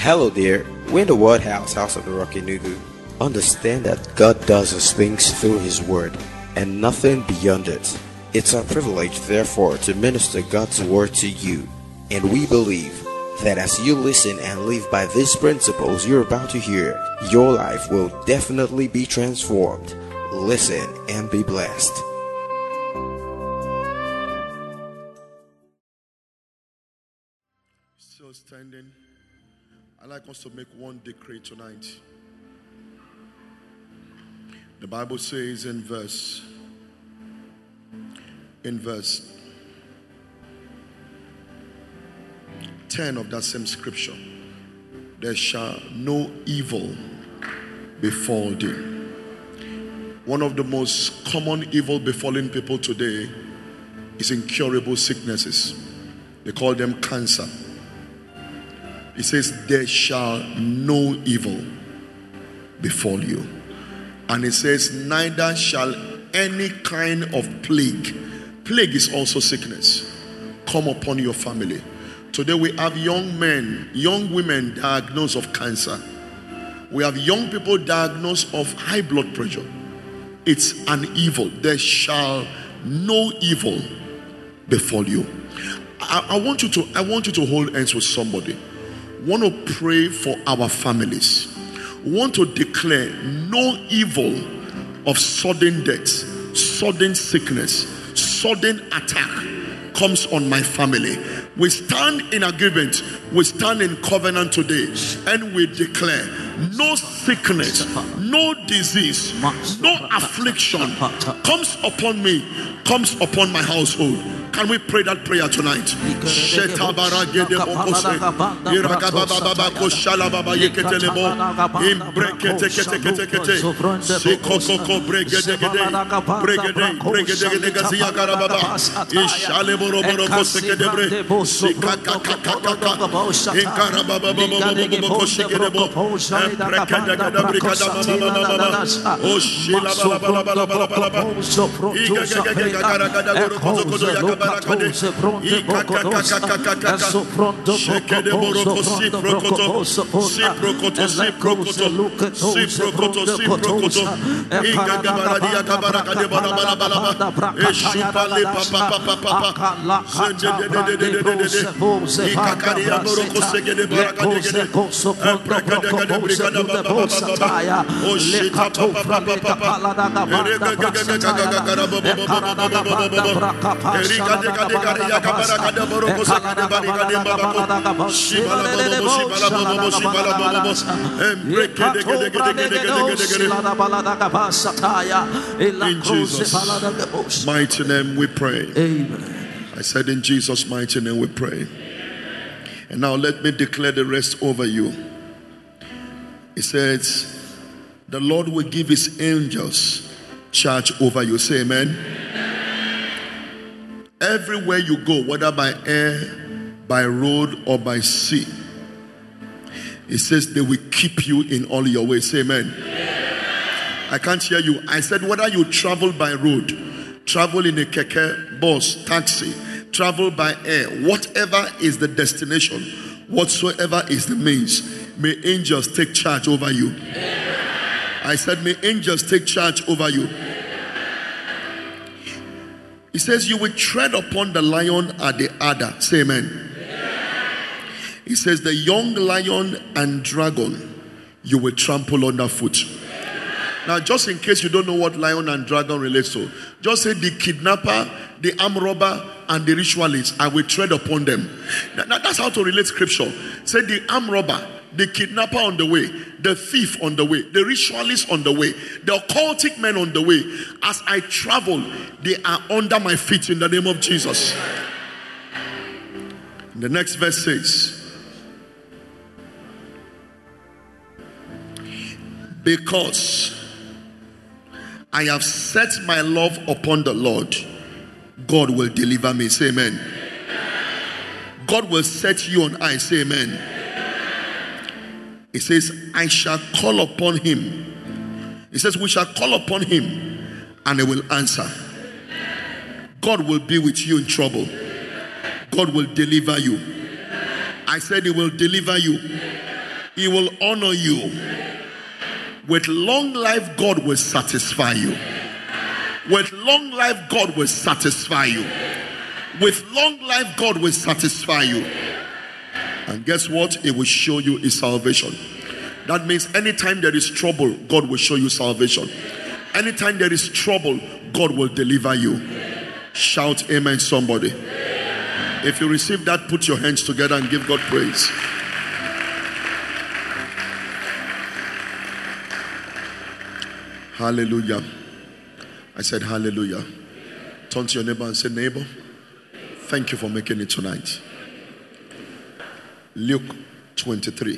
Hello there, we're in the Word House, House of the Rock Enugu. Understand that God does His things through His Word, and nothing beyond it. It's our privilege, therefore, to minister God's Word to you. And we believe that as you listen and live by these principles you're about to hear, your life will definitely be transformed. Listen and be blessed. Still standing. I'd like us to make one decree tonight. The Bible says in verse 10 of that same scripture, there shall no evil befall thee. One of the most common evil befalling people today is incurable sicknesses. They call them cancer. It says, there shall no evil befall you. And it says, neither shall any kind of plague. Plague is also sickness. Come upon your family. Today we have young men, young women diagnosed of cancer. We have young people diagnosed of high blood pressure. It's an evil. There shall no evil befall you. I want you to hold hands with somebody. Want to pray for our families. Want to declare no evil of sudden death, sudden sickness, sudden attack comes on my family. We stand in agreement, we stand in covenant today, and we declare no sickness, no disease, no affliction comes upon me, comes upon my household. Can we pray that prayer tonight? In Jesus' mighty name we pray. Amen. I said in Jesus' mighty name we pray. And now let me declare the rest over you. It says, the Lord will give His angels charge over you. Say amen. Everywhere you go, whether by air, by road, or by sea, it says they will keep you in all your ways. Say amen. I can't hear you. I said whether you travel by road, travel in a keke, bus, taxi, travel by air, whatever is the destination, whatsoever is the means, may angels take charge over you. I said may angels take charge over you. He says you will tread upon the lion and the adder. Say amen. He says the young lion and dragon you will trample underfoot. Now just in case you don't know what lion and dragon relates to, just say the kidnapper, the armed robber, and the ritualist, I will tread upon them. Now that's how to relate scripture. Say the armed robber, the kidnapper on the way, the thief on the way, the ritualist on the way, the occultic men on the way. As I travel, they are under my feet in the name of Jesus. The next verse says, because I have set my love upon the Lord, God will deliver me. Say amen. God will set you on high. Say amen. It says, I shall call upon Him. It says, we shall call upon Him and He will answer. God will be with you in trouble. God will deliver you. I said He will deliver you. He will honor you. With long life, God will satisfy you. With long life, God will satisfy you. With long life, God will satisfy you. And guess what? It will show you his salvation. That means anytime there is trouble, God will show you salvation. Anytime there is trouble, God will deliver you. Shout amen, somebody. If you receive that, put your hands together and give God praise. Hallelujah. I said hallelujah. Turn to your neighbor and say, neighbor, thank you for making it tonight. Luke 23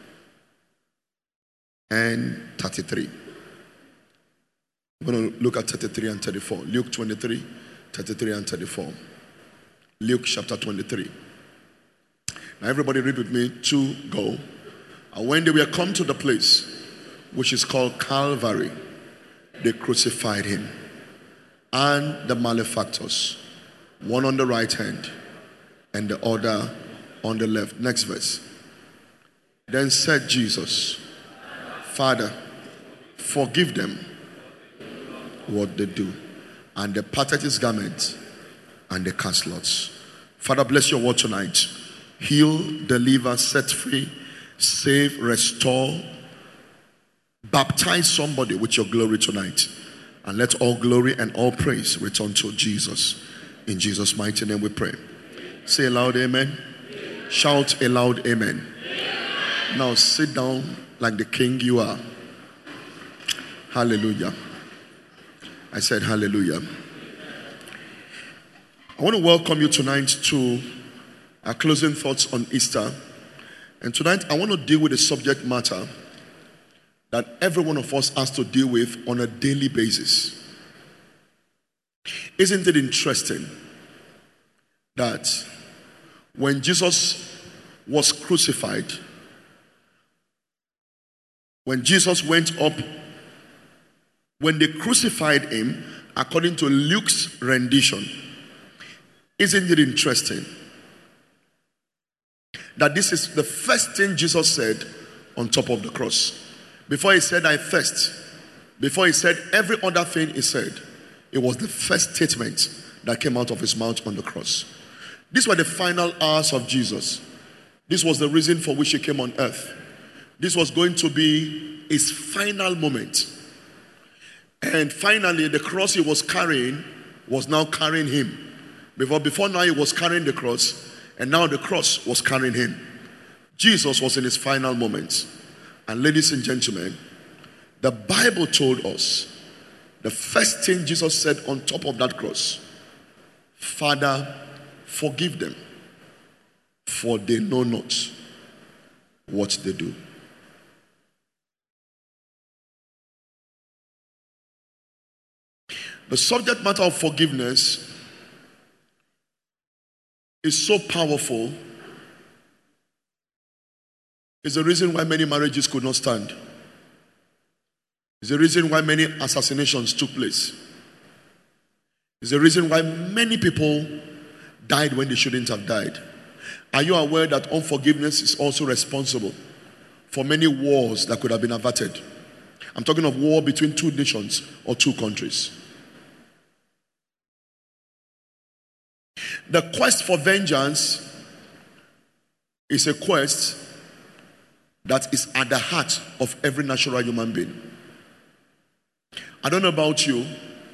and 33. We're going to look at 33 and 34. Luke 23, 33 and 34. Luke chapter 23. Now everybody read with me. 2, go. And when they were come to the place which is called Calvary, they crucified him and the malefactors, one on the right hand and the other on the left. Next verse. Then said Jesus, Father, forgive them what they do. And they parted his garment and they cast lots. Father, bless your word tonight. Heal, deliver, set free, save, restore, baptize somebody with your glory tonight. And let all glory and all praise return to Jesus. In Jesus' mighty name we pray. Say aloud amen. Shout a loud amen. Now sit down like the king you are. Hallelujah. I said hallelujah. I want to welcome you tonight to our closing thoughts on Easter. And tonight I want to deal with a subject matter that every one of us has to deal with on a daily basis. Isn't it interesting that when Jesus was crucified, when Jesus went up, when they crucified him, according to Luke's rendition, isn't it interesting that this is the first thing Jesus said on top of the cross? Before he said, I thirst, before he said every other thing he said, it was the first statement that came out of his mouth on the cross. These were the final hours of Jesus. This was the reason for which he came on earth. This was going to be his final moment. And finally, the cross he was carrying was now carrying him. Before now, he was carrying the cross, and now the cross was carrying him. Jesus was in his final moments. And ladies and gentlemen, the Bible told us the first thing Jesus said on top of that cross, Father, forgive them, for they know not what they do. The subject matter of forgiveness is so powerful. It's the reason why many marriages could not stand. It's the reason why many assassinations took place. It's the reason why many people died when they shouldn't have died. Are you aware that unforgiveness is also responsible for many wars that could have been averted? I'm talking of war between two nations or two countries. The quest for vengeance is a quest that is at the heart of every natural human being. I don't know about you.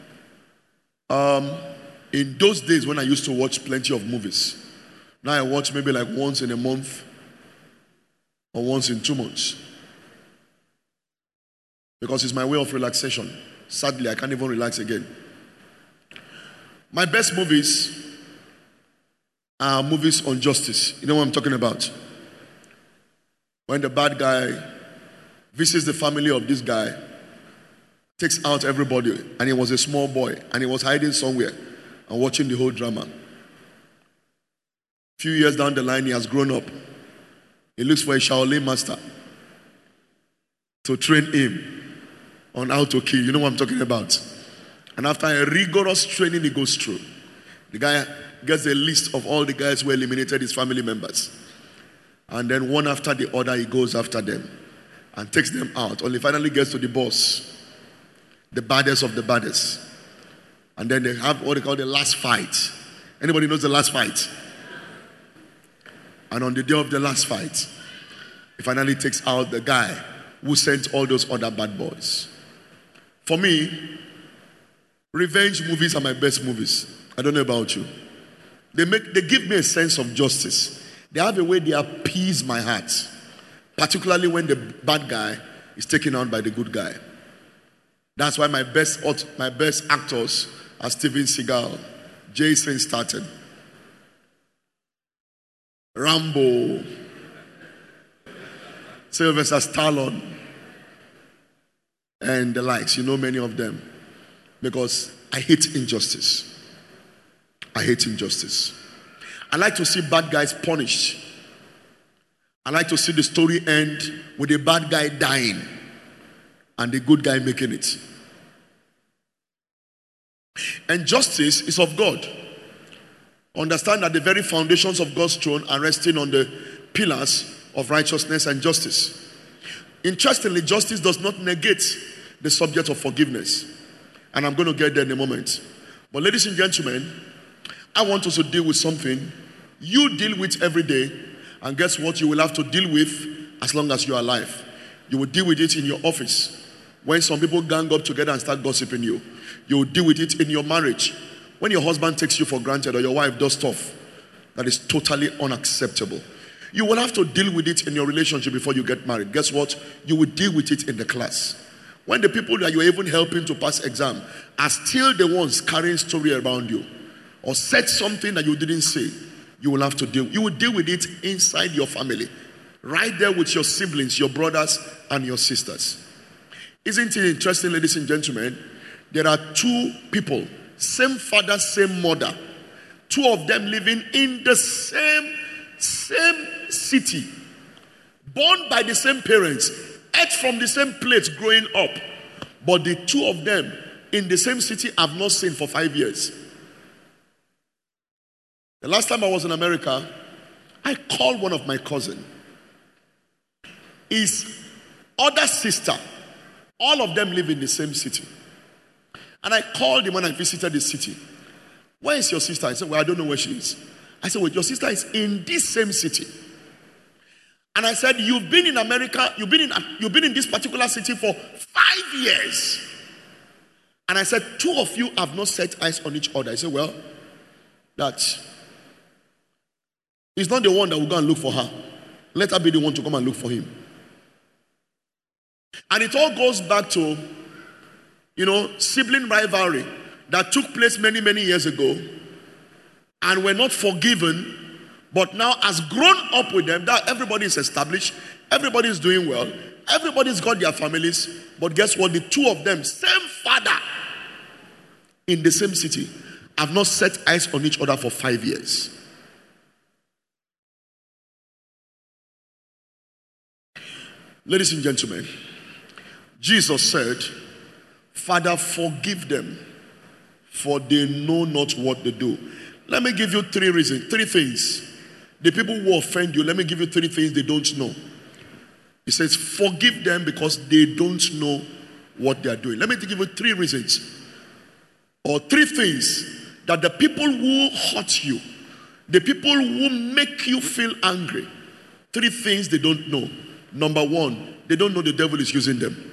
In those days when I used to watch plenty of movies, now I watch maybe like once in a month or once in 2 months. Because it's my way of relaxation. Sadly, I can't even relax again. My best movies are movies on justice. You know what I'm talking about? When the bad guy visits the family of this guy, takes out everybody, and he was a small boy, and he was hiding somewhere and watching the whole drama. A few years down the line, he has grown up. He looks for a Shaolin master to train him on how to kill. You know what I'm talking about? And after a rigorous training he goes through, the guy gets a list of all the guys who eliminated his family members. And then one after the other, he goes after them and takes them out. Only finally gets to the boss, the baddest of the baddest. And then they have what they call the last fight. Anybody knows the last fight? And on the day of the last fight, he finally takes out the guy who sent all those other bad boys. For me, revenge movies are my best movies. I don't know about you. They give me a sense of justice. They have a way they appease my heart. Particularly when the bad guy is taken out by the good guy. That's why my best actors are Steven Seagal, Jason Statham, Rambo, Sylvester Stallone, and the likes. You know many of them. Because I hate injustice. I hate injustice. I like to see bad guys punished. I like to see the story end with a bad guy dying and the good guy making it. And justice is of God. Understand that the very foundations of God's throne are resting on the pillars of righteousness and justice. Interestingly, justice does not negate the subject of forgiveness. And I'm going to get there in a moment. But ladies and gentlemen, I want us to deal with something you deal with every day. And guess what? You will have to deal with as long as you are alive. You will deal with it in your office. When some people gang up together and start gossiping you. You will deal with it in your marriage. When your husband takes you for granted or your wife does stuff that is totally unacceptable. You will have to deal with it in your relationship before you get married. Guess what? You will deal with it in the class. When the people that you're even helping to pass exam are still the ones carrying story around you or said something that you didn't say, you will have to deal. You will deal with it inside your family. Right there with your siblings, your brothers and your sisters. Isn't it interesting, ladies and gentlemen? There are two people, same father, same mother. Two of them living in the same city. Born by the same parents. Ate from the same plate growing up. But the two of them in the same city have not seen for 5 years. The last time I was in America, I called one of my cousins. His other sister, all of them live in the same city. And I called him when I visited the city. Where is your sister? I said, well, I don't know where she is. I said, well, your sister is in this same city. And I said, you've been in America, you've been in this particular city for 5 years. And I said, two of you have not set eyes on each other. I said, well, he's not the one that will go and look for her. Let her be the one to come and look for him. And it all goes back to, sibling rivalry that took place many, many years ago. And were not forgiven. But now has grown up with them. That everybody is established. Everybody is doing well. Everybody's got their families. But guess what? The two of them, same father, in the same city, have not set eyes on each other for 5 years. Ladies and gentlemen, Jesus said, Father, forgive them, for they know not what they do. Let me give you three things. The people who offend you, let me give you 3 things they don't know. He says, forgive them because they don't know what they are doing. Let me give you 3 reasons. Or 3 things that the people who hurt you, the people who make you feel angry, 3 things they don't know. Number 1, they don't know the devil is using them.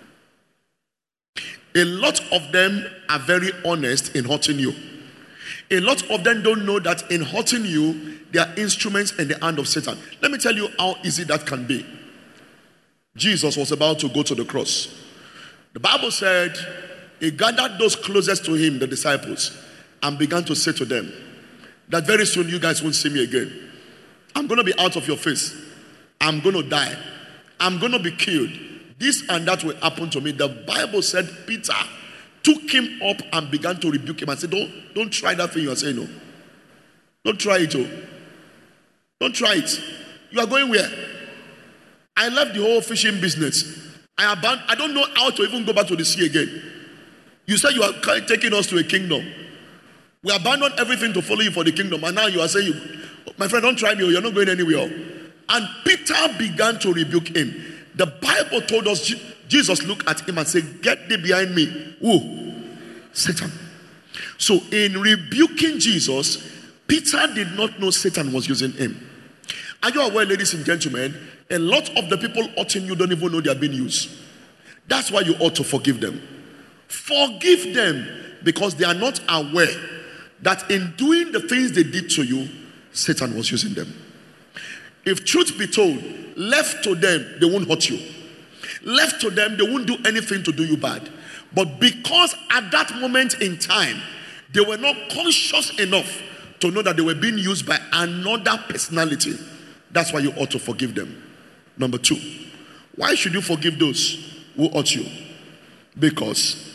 A lot of them are very honest in hurting you. A lot of them don't know that in hurting you, they are instruments in the hand of Satan. Let me tell you how easy that can be. Jesus was about to go to the cross. The Bible said he gathered those closest to him, the disciples, and began to say to them that very soon you guys won't see me again. I'm going to be out of your face. I'm going to die. I'm going to be killed. This and that will happen to me. The Bible said Peter took him up and began to rebuke him and said, don't try that thing you are saying. No. Don't try it. Oh. Don't try it. You are going where? I left the whole fishing business. I don't know how to even go back to the sea again. You said you are taking us to a kingdom. We abandoned everything to follow you for the kingdom. And now you are saying, my friend, don't try me. You're not going anywhere. And Peter began to rebuke him. The Bible told us Jesus looked at him and said, "Get thee behind me." Who? Satan. So in rebuking Jesus, Peter did not know Satan was using him. Are you aware, ladies and gentlemen, a lot of the people hurting you don't even know they are being used. That's why you ought to forgive them. Forgive them because they are not aware that in doing the things they did to you, Satan was using them. If truth be told, left to them, they won't hurt you. Left to them, they won't do anything to do you bad. But because at that moment in time, they were not conscious enough to know that they were being used by another personality, that's why you ought to forgive them. Number 2, why should you forgive those who hurt you? Because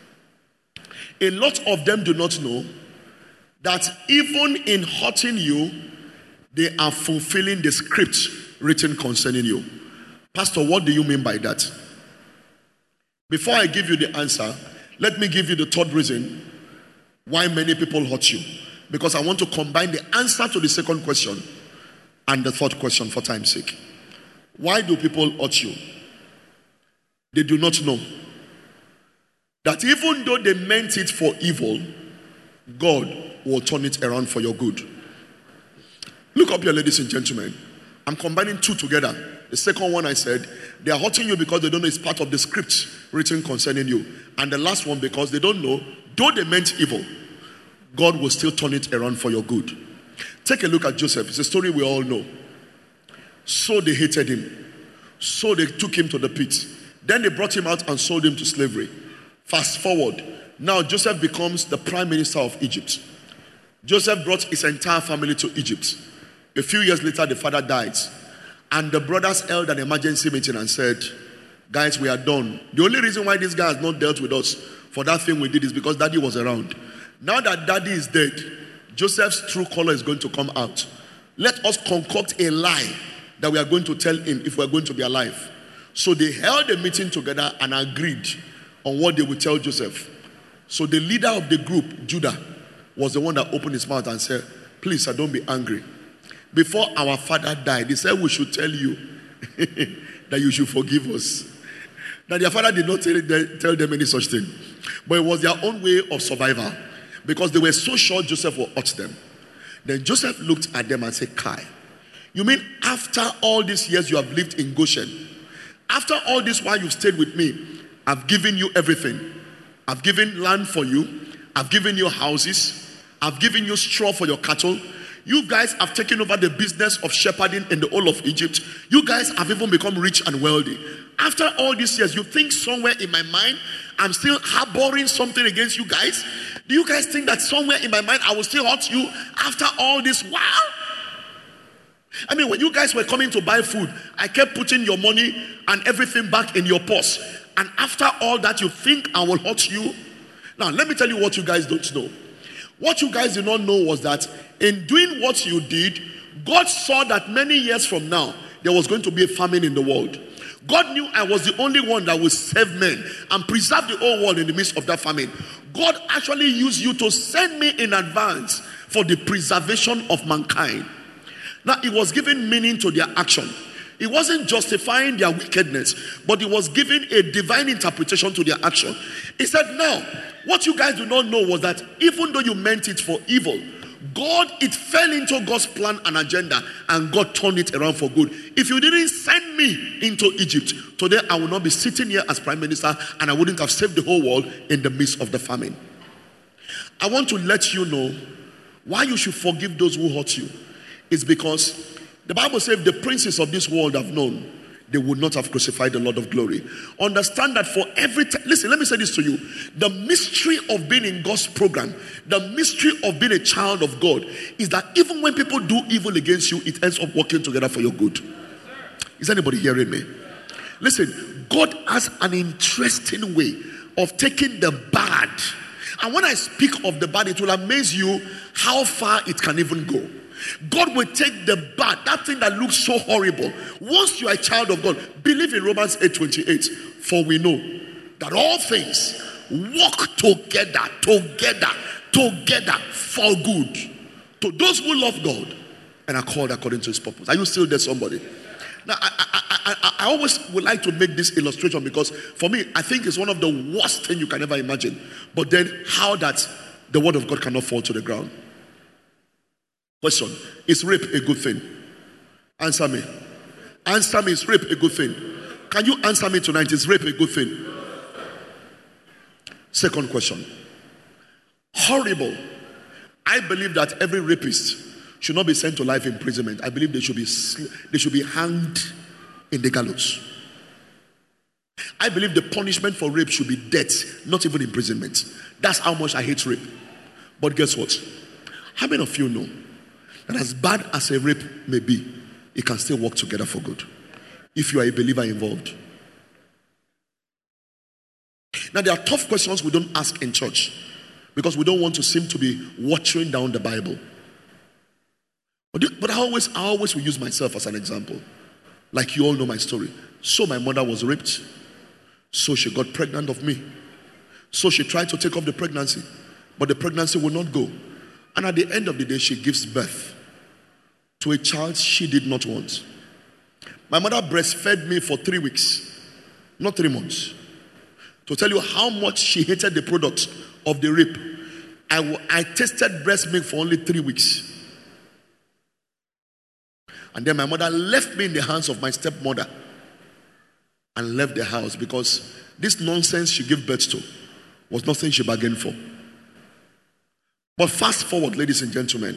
a lot of them do not know that even in hurting you, they are fulfilling the script written concerning you. Pastor, what do you mean by that? Before I give you the answer, let me give you the third reason why many people hurt you. Because I want to combine the answer to the second question and the third question for time's sake. Why do people hurt you? They do not know that even though they meant it for evil, God will turn it around for your good. Look up here, ladies and gentlemen. I'm combining two together. The second one I said, they are hurting you because they don't know it's part of the script written concerning you. And the last one because they don't know, though they meant evil, God will still turn it around for your good. Take a look at Joseph. It's a story we all know. So they hated him. So they took him to the pit. Then they brought him out and sold him to slavery. Fast forward. Now Joseph becomes the prime minister of Egypt. Joseph brought his entire family to Egypt. A few years later, the father died. And the brothers held an emergency meeting and said, "Guys, we are done. The only reason why this guy has not dealt with us for that thing we did is because daddy was around. Now that daddy is dead, Joseph's true color is going to come out. Let us concoct a lie that we are going to tell him if we are going to be alive." So they held a meeting together and agreed on what they would tell Joseph. So the leader of the group, Judah, was the one that opened his mouth and said, "Please, sir, don't be angry. Before our father died, he said we should tell you that you should forgive us." Now their father did not tell them any such thing. But it was their own way of survival. Because they were so sure Joseph will hurt them. Then Joseph looked at them and said, "Kai, you mean after all these years you have lived in Goshen? After all this while you've stayed with me, I've given you everything. I've given land for you. I've given you houses. I've given you straw for your cattle. You guys have taken over the business of shepherding in the whole of Egypt. You guys have even become rich and wealthy. After all these years, you think somewhere in my mind I'm still harboring something against you guys? Do you guys think that somewhere in my mind I will still hurt you after all this while? I mean, when you guys were coming to buy food, I kept putting your money and everything back in your purse. And after all that, you think I will hurt you? Now, let me tell you what you guys don't know. What you guys did not know was that in doing what you did, God saw that many years from now, there was going to be a famine in the world. God knew I was the only one that would save men and preserve the whole world in the midst of that famine. God actually used you to send me in advance for the preservation of mankind. Now, it was giving meaning to their action. It wasn't justifying their wickedness, but it was giving a divine interpretation to their action. He said, now, what you guys do not know was that even though you meant it for evil, it fell into God's plan and agenda, and God turned it around for good. If you didn't send me into Egypt, today I would not be sitting here as prime minister, and I wouldn't have saved the whole world in the midst of the famine. I want to let you know why you should forgive those who hurt you. It's because the Bible says the princes of this world have known they would not have crucified the Lord of glory. Understand that for every time, listen, let me say this to you. The mystery of being in God's program, the mystery of being a child of God, is that even when people do evil against you, it ends up working together for your good. Is anybody hearing me? Listen, God has an interesting way of taking the bad. And when I speak of the bad, it will amaze you how far it can even go. God will take the bad, that thing that looks so horrible. Once you are a child of God, believe in Romans 8:28. For we know that all things work together for good to those who love God and are called according to his purpose. Are you still there, somebody? Now, I always would like to make this illustration because for me, I think it's one of the worst things you can ever imagine. But then how that the word of God cannot fall to the ground. Question, is rape a good thing? Answer me. Answer me, is rape a good thing? Can you answer me tonight, is rape a good thing? Second question. Horrible. I believe that every rapist should not be sent to life imprisonment. I believe they should be hanged in the gallows. I believe the punishment for rape should be death, not even imprisonment. That's how much I hate rape. But guess what? How many of you know that as bad as a rape may be, it can still work together for good if you are a believer involved? Now, there are tough questions we don't ask in church because we don't want to seem to be watering down the Bible. But I always will use myself as an example. Like you all know my story. So my mother was raped. So she got pregnant of me. So she tried to take off the pregnancy. But the pregnancy would not go. And at the end of the day, she gives birth to a child she did not want. My mother breastfed me for 3 weeks. Not 3 months. To tell you how much she hated the product of the rape. I tasted breast milk for only 3 weeks. And then my mother left me in the hands of my stepmother and left the house because this nonsense she gave birth to was nothing she bargained for. But fast forward, ladies and gentlemen.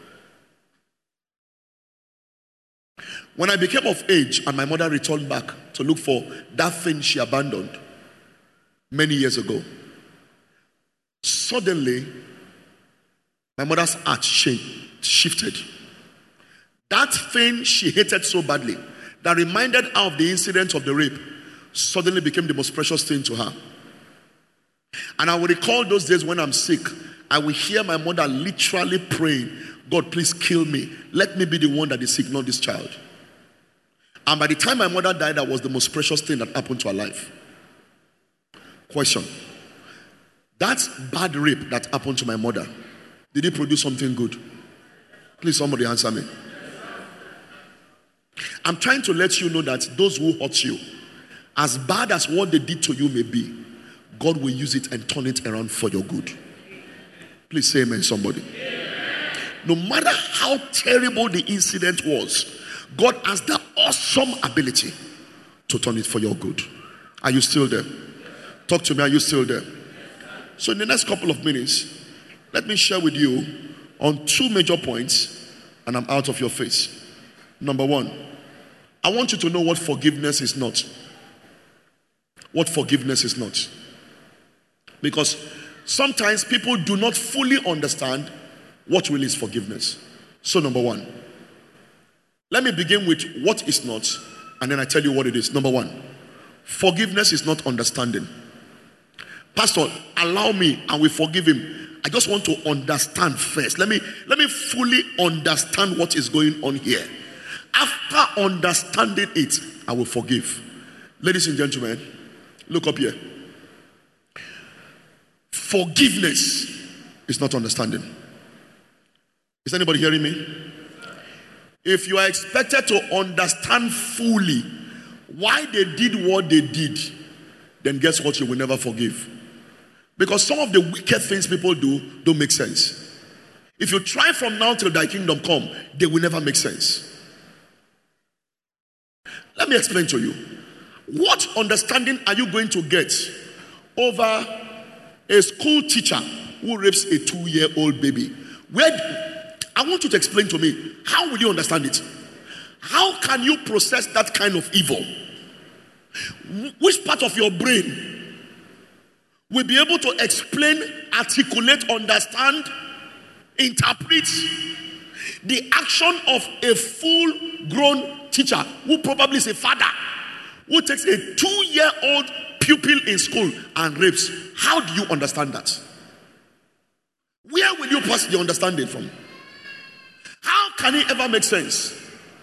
When I became of age and my mother returned back to look for that thing she abandoned many years ago, suddenly my mother's heart shifted. That thing she hated so badly, that reminded her of the incident of the rape, suddenly became the most precious thing to her. And I will recall those days when I'm sick. I will hear my mother literally praying, God, please kill me. Let me be the one that is sick, not this child. And by the time my mother died, that was the most precious thing that happened to her life. Question. That bad rape that happened to my mother, did it produce something good? Please, somebody answer me. I'm trying to let you know that those who hurt you, as bad as what they did to you may be, God will use it and turn it around for your good. Please say amen, somebody. No matter how terrible the incident was, God has the awesome ability to turn it for your good. Are you still there? Talk to me, are you still there? So in the next couple of minutes, let me share with you on 2 major points, and I'm out of your face. Number 1, I want you to know what forgiveness is not. What forgiveness is not. Because sometimes people do not fully understand what really is forgiveness. So number 1, let me begin with what is not, and then I tell you what it is. Number 1, forgiveness is not understanding. Pastor, allow me and we forgive him. I just want to understand first. Let me fully understand what is going on here. After understanding it, I will forgive. Ladies and gentlemen, look up here. Forgiveness is not understanding. Is anybody hearing me? If you are expected to understand fully why they did what they did, then guess what? You will never forgive. Because some of the wicked things people do don't make sense. If you try from now till thy kingdom come, they will never make sense. Let me explain to you. What understanding are you going to get over a school teacher who rapes a 2-year-old baby? I want you to explain to me, how will you understand it? How can you process that kind of evil? Which part of your brain will be able to explain, articulate, understand, interpret the action of a full-grown teacher who probably is a father who takes a 2-year-old pupil in school and rapes? How do you understand that? Where will you pass the understanding from? How can it ever make sense?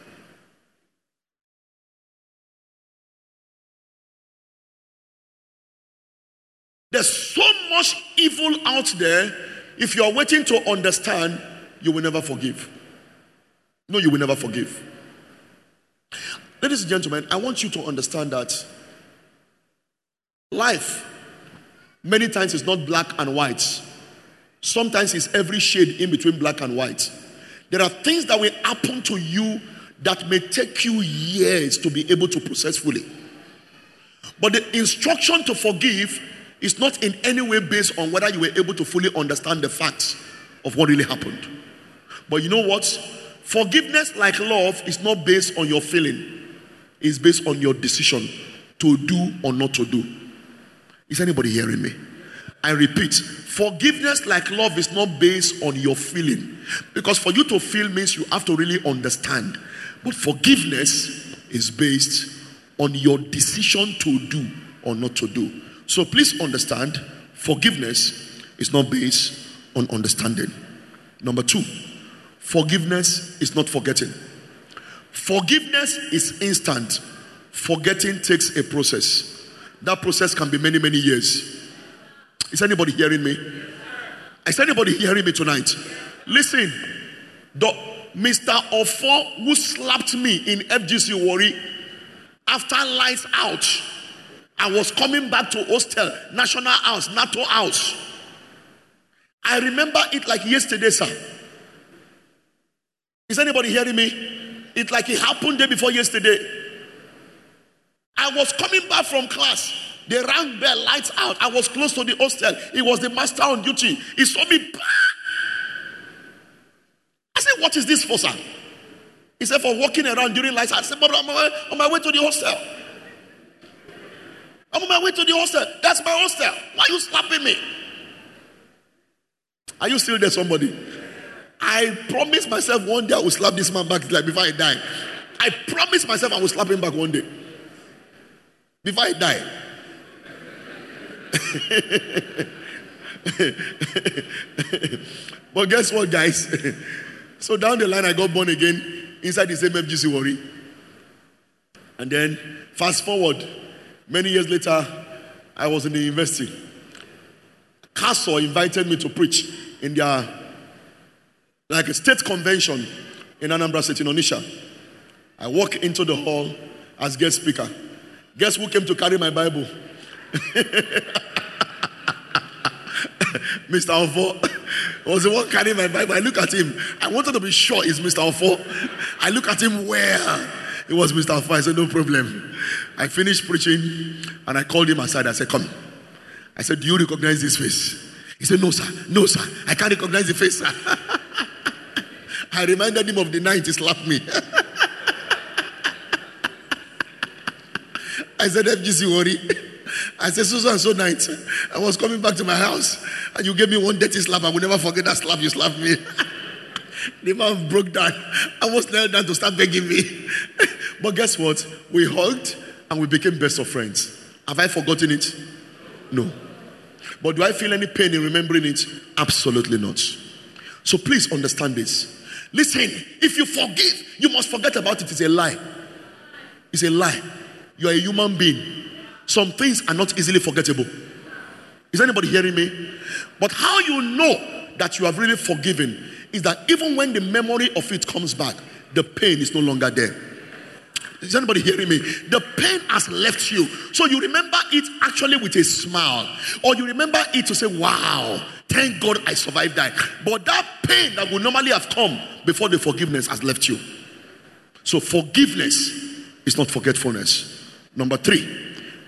There's so much evil out there. If you are waiting to understand, you will never forgive. No, you will never forgive. Ladies and gentlemen, I want you to understand that life many times is not black and white. Sometimes it's every shade in between black and white. There are things that will happen to you that may take you years to be able to process fully. But the instruction to forgive is not in any way based on whether you were able to fully understand the facts of what really happened. But you know what? Forgiveness, like love, is not based on your feeling. It's based on your decision to do or not to do. Is anybody hearing me? I repeat, forgiveness, like love, is not based on your feeling. Because for you to feel means you have to really understand. But forgiveness is based on your decision to do or not to do. So please understand, forgiveness is not based on understanding. Number 2, forgiveness is not forgetting. Forgiveness is instant. Forgetting takes a process. That process can be many, many years. Is anybody hearing me? Is anybody hearing me tonight? Listen, Mr. Ofo who slapped me in FGC Warri, after lights out, I was coming back to hostel, National House, NATO House. I remember it like yesterday, sir. Is anybody hearing me? It's like it happened day before yesterday. I was coming back from class. They rang bell, lights out. I was close to the hostel. It was the master on duty. He saw me. I said, what is this for, sir? He said, for walking around during lights out. I said, but I'm on my way to the hostel. I'm on my way to the hostel. That's my hostel. Why are you slapping me? Are you still there, somebody? I promised myself one day I will slap this man back like before I die. I promised myself I will slap him back one day. Before I die. But guess what, guys? So down the line I got born again inside the same FGC Warri. And then fast forward, many years later, I was in the university. Castle invited me to preach in their like a state convention in Anambra State in Onitsha. I walk into the hall as guest speaker. Guess who came to carry my Bible? Mr. Ofo was the one carrying my Bible. I look at him. I wanted to be sure it's Mr. Ofo. I look at him where it was Mr. Ofo. I said, no problem. I finished preaching and I called him aside. I said, come. I said, do you recognize this face? He said, no, sir. No, sir. I can't recognize the face, sir. I reminded him of the night he slapped me. I said, FGC Warri. I said, so and so night, I was coming back to my house and you gave me one dirty slap. I will never forget that slap you slapped me. The man broke down. I was knelt down to start begging me. But guess what? We hugged and we became best of friends. Have I forgotten it? No. But do I feel any pain in remembering it? Absolutely not. So please understand this. Listen, if you forgive, you must forget about it. It's a lie. It's a lie. You are a human being. Some things are not easily forgettable. Is anybody hearing me? But how you know that you have really forgiven is that even when the memory of it comes back, the pain is no longer there. Is anybody hearing me? The pain has left you. So you remember it actually with a smile. Or you remember it to say, wow, thank God I survived that. But that pain that would normally have come before the forgiveness has left you. So forgiveness is not forgetfulness. Number three.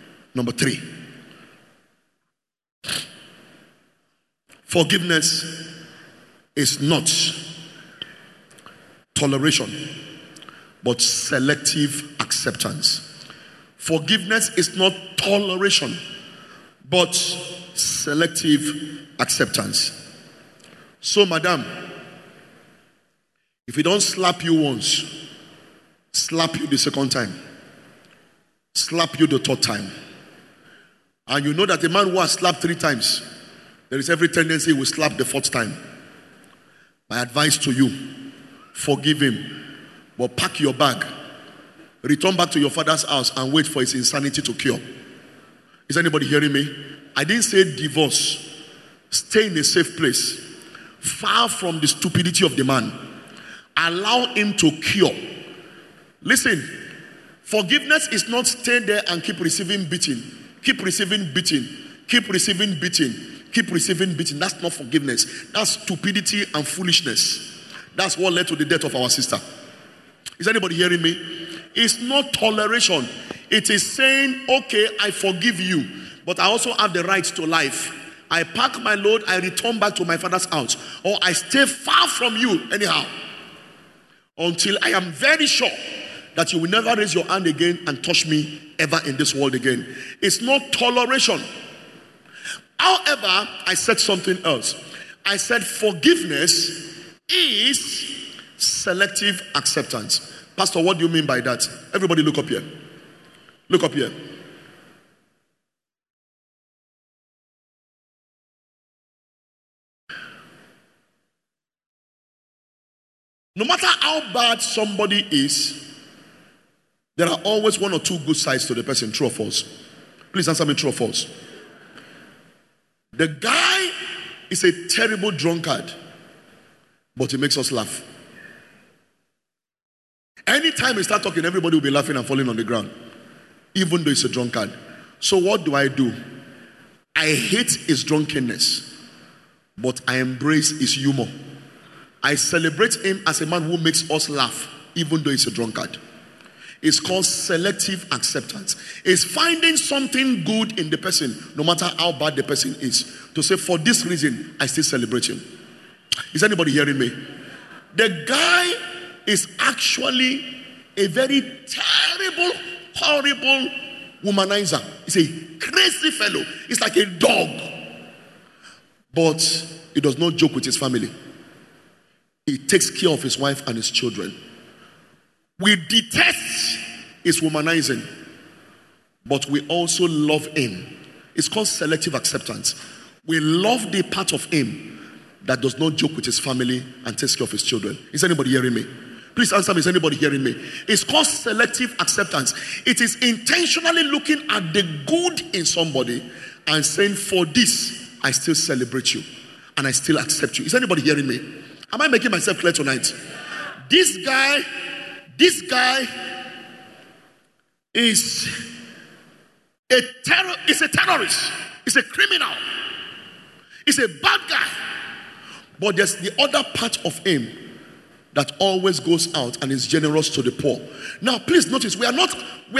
Forgiveness is not toleration, but selective acceptance. Forgiveness is not toleration, but selective acceptance. So, madam, if he don't slap you once, slap you the second time, slap you the third time, and you know that a man who has slapped 3 times, there is every tendency he will slap the 4th time. My advice to you, forgive him, but pack your bag, return back to your father's house and wait for his insanity to cure. Is anybody hearing me? I didn't say divorce. Stay in a safe place, far from the stupidity of the man. Allow him to cure. Listen, forgiveness is not stay there and keep receiving beating. Keep receiving beating. Keep receiving beating. Keep receiving beating. That's not forgiveness. That's stupidity and foolishness. That's what led to the death of our sister. Is anybody hearing me? It's not toleration. It is saying, okay, I forgive you, but I also have the right to life. I pack my load, I return back to my father's house, or I stay far from you anyhow, until I am very sure that you will never raise your hand again and touch me ever in this world again. It's not toleration. However, I said something else. I said forgiveness is selective acceptance. Pastor, what do you mean by that? Everybody look up here. Look up here. No matter how bad somebody is, there are always one or two good sides to the person. True or false? Please answer me, true or false? The guy is a terrible drunkard, but he makes us laugh. Anytime he starts talking, everybody will be laughing and falling on the ground, even though he's a drunkard. So what do? I hate his drunkenness, but I embrace his humor. I celebrate him as a man who makes us laugh, even though he's a drunkard. It's called selective acceptance. It's finding something good in the person, no matter how bad the person is, to say, for this reason, I still celebrate him. Is anybody hearing me? The guy is actually a very terrible, horrible womanizer. He's a crazy fellow. He's like a dog. But he does not joke with his family. He takes care of his wife and his children. We detest his womanizing, but we also love him. It's called selective acceptance. We love the part of him that does not joke with his family and takes care of his children. Is anybody hearing me? Please answer me, is anybody hearing me? It's called selective acceptance. It is intentionally looking at the good in somebody and saying, for this, I still celebrate you and I still accept you. Is anybody hearing me? Am I making myself clear tonight? This guy is a terrorist. He's a criminal. He's a bad guy. But there's the other part of him that always goes out and is generous to the poor. Now, please notice, we are not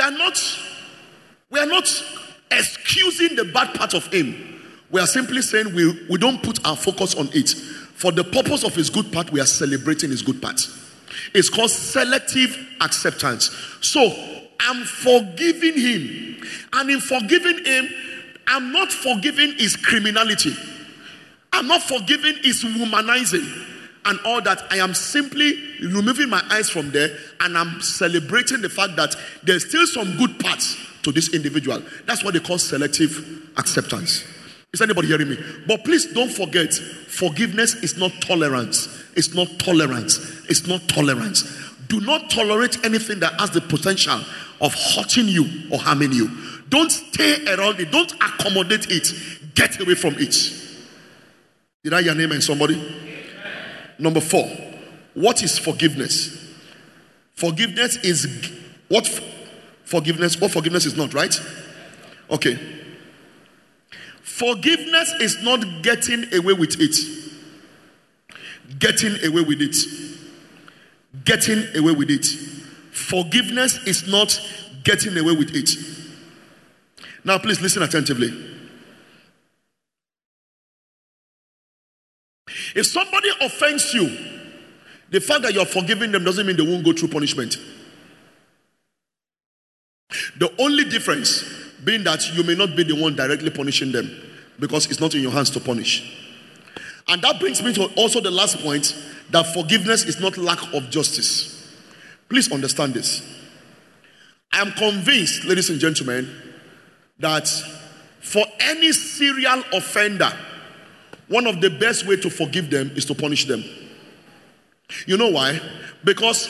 excusing the bad part of him. We are simply saying we don't put our focus on it. For the purpose of his good part, we are celebrating his good part. It's called selective acceptance. So, I'm forgiving him. And in forgiving him, I'm not forgiving his criminality. I'm not forgiving his womanizing and all that. I am simply removing my eyes from there, and I'm celebrating the fact that there's still some good parts to this individual. That's what they call selective acceptance. Is anybody hearing me? But please don't forget, forgiveness is not tolerance. It's not tolerance. It's not tolerance. Do not tolerate anything that has the potential of hurting you or harming you. Don't stay around it. Don't accommodate it. Get away from it. Did I hear an amen, somebody? Number 4. What is forgiveness? Forgiveness is what forgiveness is not, right? Okay. Forgiveness is not getting away with it. Getting away with it. Getting away with it. Forgiveness is not getting away with it. Now, please listen attentively. If somebody offends you, the fact that you're forgiving them doesn't mean they won't go through punishment. The only difference being that you may not be the one directly punishing them, because it's not in your hands to punish. And that brings me to also the last point, that forgiveness is not lack of justice. Please understand this. I am convinced, ladies and gentlemen, that for any serial offender, one of the best ways to forgive them is to punish them. You know why? Because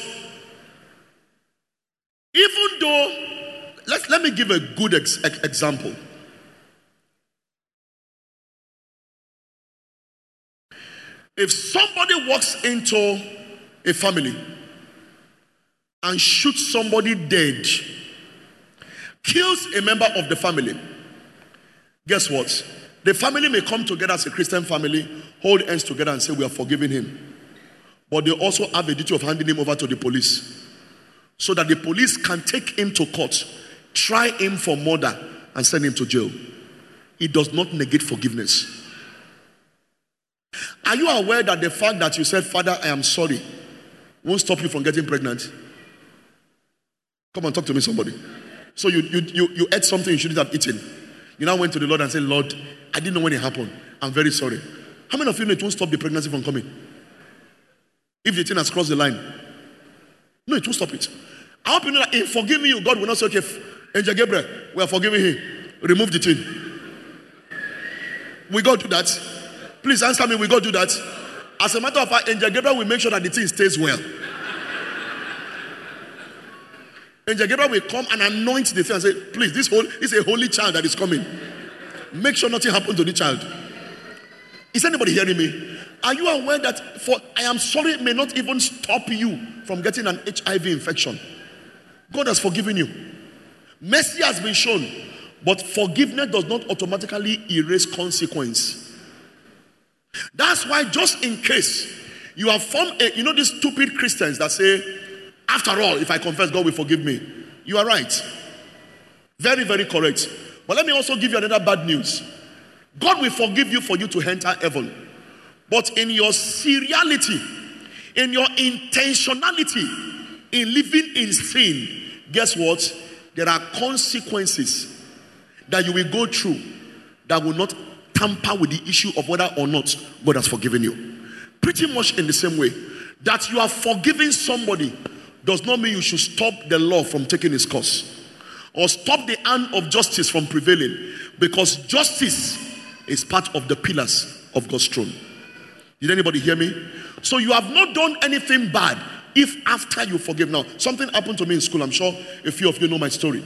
even though, let me give a good example. If somebody walks into a family, and shoots somebody dead, kills a member of the family, guess what? The family may come together as a Christian family, hold hands together and say, we are forgiving him. But they also have a duty of handing him over to the police, so that the police can take him to court, try him for murder, and send him to jail. It does not negate forgiveness. Are you aware that the fact that you said, Father, I am sorry, won't stop you from getting pregnant? Come on, talk to me, somebody. So you ate something you shouldn't have eaten. You now went to the Lord and said, Lord, I didn't know when it happened. I'm very sorry. How many of you know it won't stop the pregnancy from coming? If the thing has crossed the line. No, it won't stop it. I hope you know that in forgiving you, God will not say, okay, Angel Gabriel, we are forgiving him. Remove the thing. We go do that. Please answer me, we go do that. As a matter of fact, Angel Gabriel will make sure that the thing stays well. Angel Gabriel will come and anoint the thing and say, please, this is a holy child that is coming. Make sure nothing happens to the child. Is anybody hearing me? Are you aware that I am sorry may not even stop you from getting an HIV infection? God has forgiven you. Mercy has been shown, but forgiveness does not automatically erase consequence. That's why, just in case you have formed these stupid Christians that say, after all, if I confess, God will forgive me. You are right. Very, very correct. But let me also give you another bad news. God will forgive you for you to enter heaven. But in your seriality, in your intentionality, in living in sin, guess what? There are consequences that you will go through that will not tamper with the issue of whether or not God has forgiven you. Pretty much in the same way that you are forgiving somebody does not mean you should stop the law from taking its course or stop the hand of justice from prevailing, because justice is part of the pillars of God's throne. Did anybody hear me? So you have not done anything bad if after you forgive. Now, something happened to me in school. I'm sure a few of you know my story.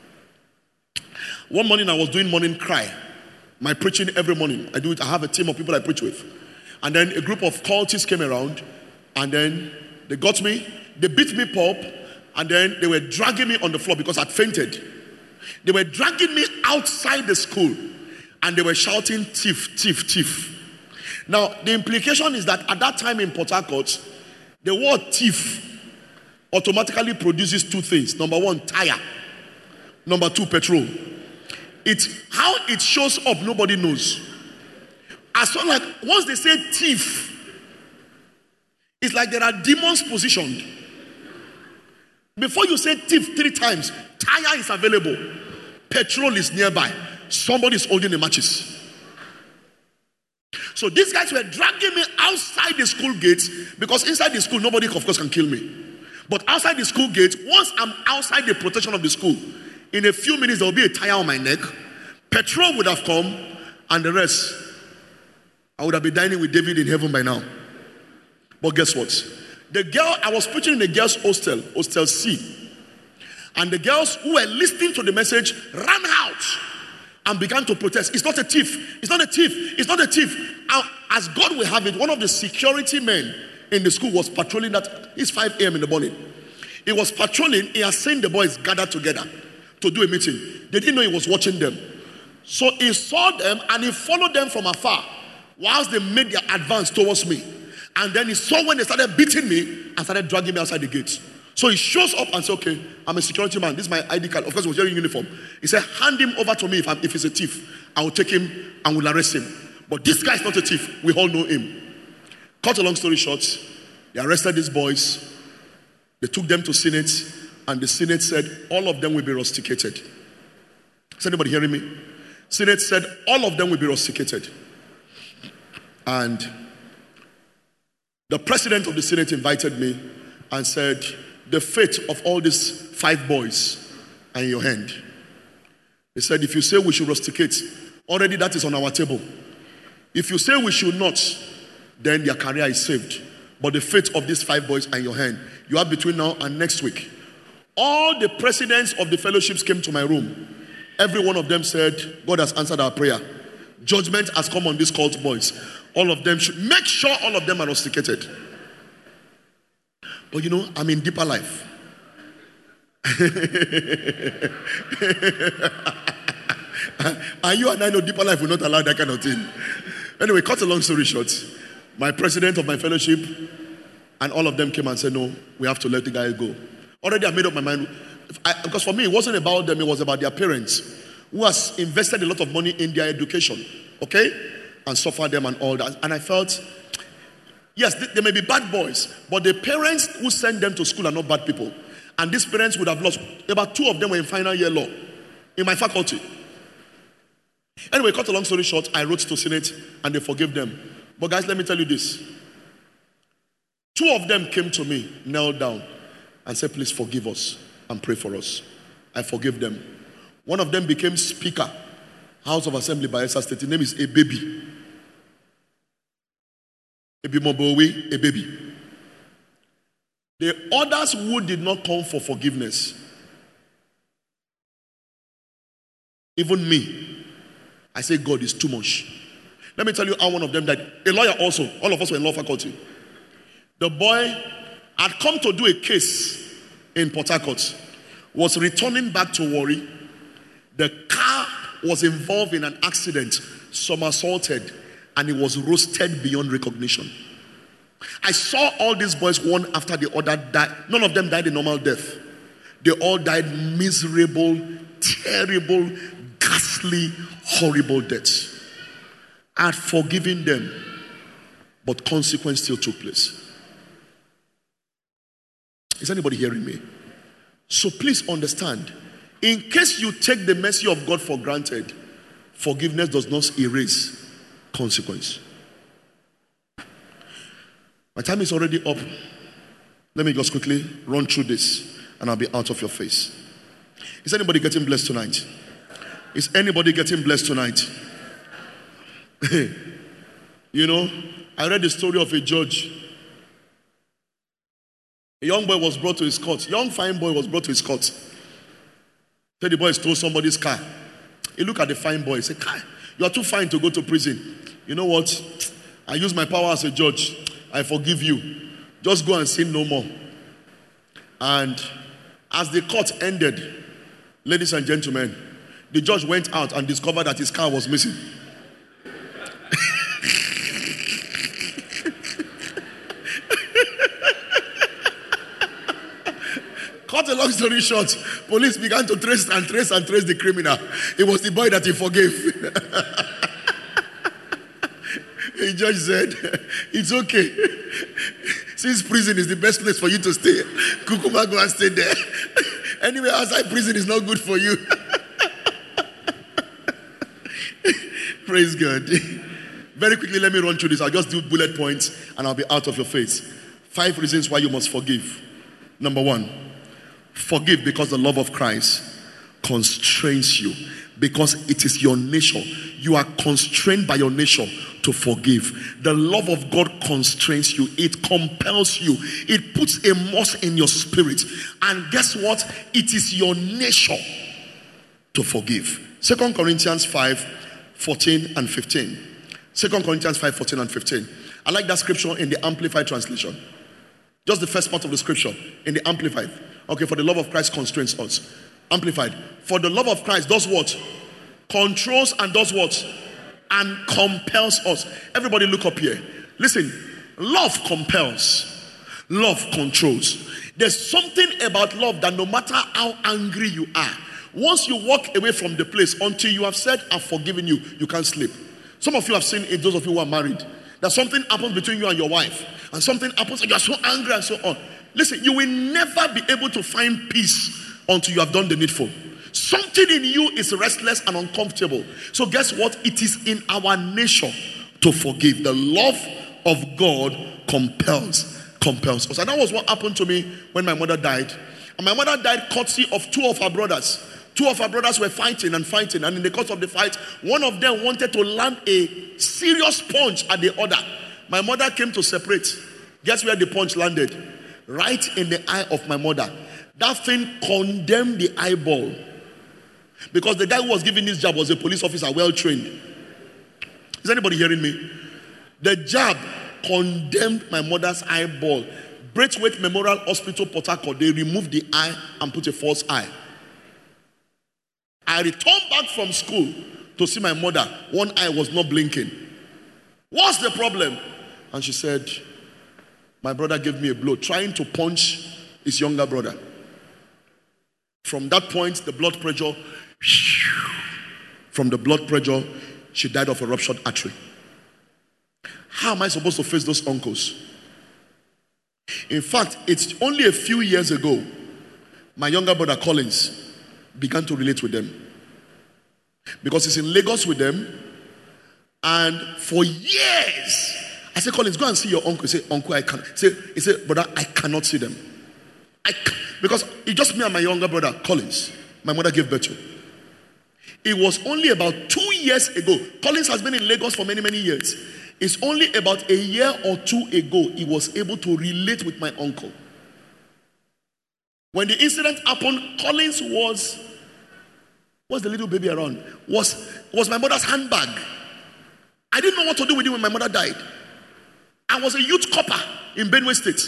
One morning I was doing morning cry. My preaching every morning. I do it. I have a team of people I preach with. And then a group of cultists came around, and then they got me, they beat me up, and then they were dragging me on the floor because I'd fainted. They were dragging me outside the school, and they were shouting, thief, thief, thief. Now, the implication is that at that time in Port Harcourt, the word thief automatically produces two things. Number one, tire. Number two, petrol. How it shows up, nobody knows. As well, like once they say thief, it's like there are demons positioned. Before you say thief 3 times, tire is available, petrol is nearby, somebody is holding the matches. So these guys were dragging me outside the school gates, because inside the school nobody of course can kill me. But outside the school gate, once I'm outside the protection of the school, in a few minutes there will be a tire on my neck, petrol would have come, and the rest, I would have been dining with David in heaven by now. But guess what? The girl, I was preaching in the girls' hostel, Hostel C. And the girls who were listening to the message ran out and began to protest. It's not a thief. It's not a thief. It's not a thief. As God will have it, one of the security men in the school was patrolling that. It's 5 a.m. in the morning. He was patrolling. He has seen the boys gathered together to do a meeting. They didn't know he was watching them. So he saw them and he followed them from afar whilst they made their advance towards me. And then he saw when they started beating me and started dragging me outside the gate. So he shows up and says, okay, I'm a security man. This is my ID card. Of course, he was wearing uniform. He said, hand him over to me if he's a thief. I will take him and will arrest him. But this guy is not a thief. We all know him. Cut a long story short, they arrested these boys. They took them to Senate. And the Senate said, all of them will be rusticated. Is anybody hearing me? Senate said, all of them will be rusticated. And the president of the Senate invited me and said, the fate of all these 5 boys are in your hand. He said, if you say we should rusticate, already that is on our table. If you say we should not, then their career is saved. But the fate of these 5 boys are in your hand. You have between now and next week. All the presidents of the fellowships came to my room. Every one of them said, God has answered our prayer. Judgment has come on these cult boys. All of them should make sure all of them are rusticated. But you know, I'm in deeper life. And you and I know deeper life will not allow that kind of thing. Anyway, cut a long story short, my president of my fellowship and all of them came and said, no, we have to let the guy go. Already I made up my mind. Because for me, it wasn't about them, it was about their parents who has invested a lot of money in their education, okay? And suffered them and all that. And I felt, yes, they may be bad boys, but the parents who sent them to school are not bad people. And these parents would have lost. About 2 of them were in final year law in my faculty. Anyway, cut a long story short, I wrote to Senate and they forgave them. But guys, let me tell you this. 2 of them came to me, knelt down, and said, please forgive us and pray for us. I forgave them. One of them became Speaker, House of Assembly by Bayelsa State. His name is Ebebi. Ebimobowe, Ebebi. The others who did not come for forgiveness, even me, I say God is too much. Let me tell you how one of them died. A lawyer also. All of us were in law faculty. The boy had come to do a case in Port Harcourt. Was returning back to Warri. The car was involved in an accident, somersaulted, and it was roasted beyond recognition. I saw all these boys one after the other die. None of them died a normal death. They all died miserable, terrible, ghastly, horrible deaths. I had forgiven them, but consequence still took place. Is anybody hearing me? So please understand, in case you take the mercy of God for granted, forgiveness does not erase consequence. My time is already up. Let me just quickly run through this and I'll be out of your face. Is anybody getting blessed tonight? Is anybody getting blessed tonight? You know, I read the story of a judge. A young boy was brought to his court. Young fine boy was brought to his court. Said the boy stole somebody's car. He looked at the fine boy and said, Kai, you are too fine to go to prison. You know what? I use my power as a judge. I forgive you. Just go and sin no more. And as the court ended, ladies and gentlemen, the judge went out and discovered that his car was missing. Cut a long story short, police began to trace the criminal. It was the boy that he forgave. The judge said, it's okay. Since prison is the best place for you to stay, Kukuma, go and stay there. Anyway, outside prison is not good for you. Praise God. Very quickly, let me run through this. I'll just do bullet points and I'll be out of your face. 5 reasons why you must forgive. Number 1, forgive because the love of Christ constrains you. Because it is your nature. You are constrained by your nature to forgive. The love of God constrains you. It compels you. It puts a must in your spirit. And guess what? It is your nature to forgive. 2 Corinthians 5:14 and 15. 2 Corinthians 5:14 and 15. I like that scripture in the Amplified translation. Just the first part of the scripture in the Amplified. Okay, for the love of Christ constrains us. Amplified. For the love of Christ does what? Controls and does what? And compels us. Everybody look up here. Listen, love compels. Love controls. There's something about love that no matter how angry you are, once you walk away from the place until you have said, I've forgiven you, you can't sleep. Some of you have seen it, those of you who are married, that something happens between you and your wife, and something happens and you are so angry and so on. Listen, you will never be able to find peace until you have done the needful. Something in you is restless and uncomfortable. So guess what? It is in our nature to forgive. The love of God compels us. And that was what happened to me when my mother died. And my mother died courtesy of 2 of her brothers. 2 of her brothers were fighting. And in the course of the fight, one of them wanted to land a serious punch at the other. My mother came to separate. Guess where the punch landed? Right in the eye of my mother. That thing condemned the eyeball. Because the guy who was giving this jab was a police officer, well trained. Is anybody hearing me? The jab condemned my mother's eyeball, Braithwaite Memorial Hospital, Port Harcourt, they removed the eye and put a false eye. I returned back from school to see my mother. One eye was not blinking. What's the problem? And she said, my brother gave me a blow, trying to punch his younger brother. From that point, the blood pressure, from the blood pressure, she died of a ruptured artery. How am I supposed to face those uncles? In fact, it's only a few years ago, my younger brother Collins began to relate with them. Because he's in Lagos with them. And for years, I said, Collins, go and see your uncle. He said, uncle, I can't. He said, brother, I cannot see them. Because it's just me and my younger brother, Collins. My mother gave birth to. It was only about 2 years ago. Collins has been in Lagos for many, many years. It's only about a year or two ago he was able to relate with my uncle. When the incident happened, Collins was the little baby around? Was my mother's handbag. I didn't know what to do with him when my mother died. I was a youth copper in Benue State.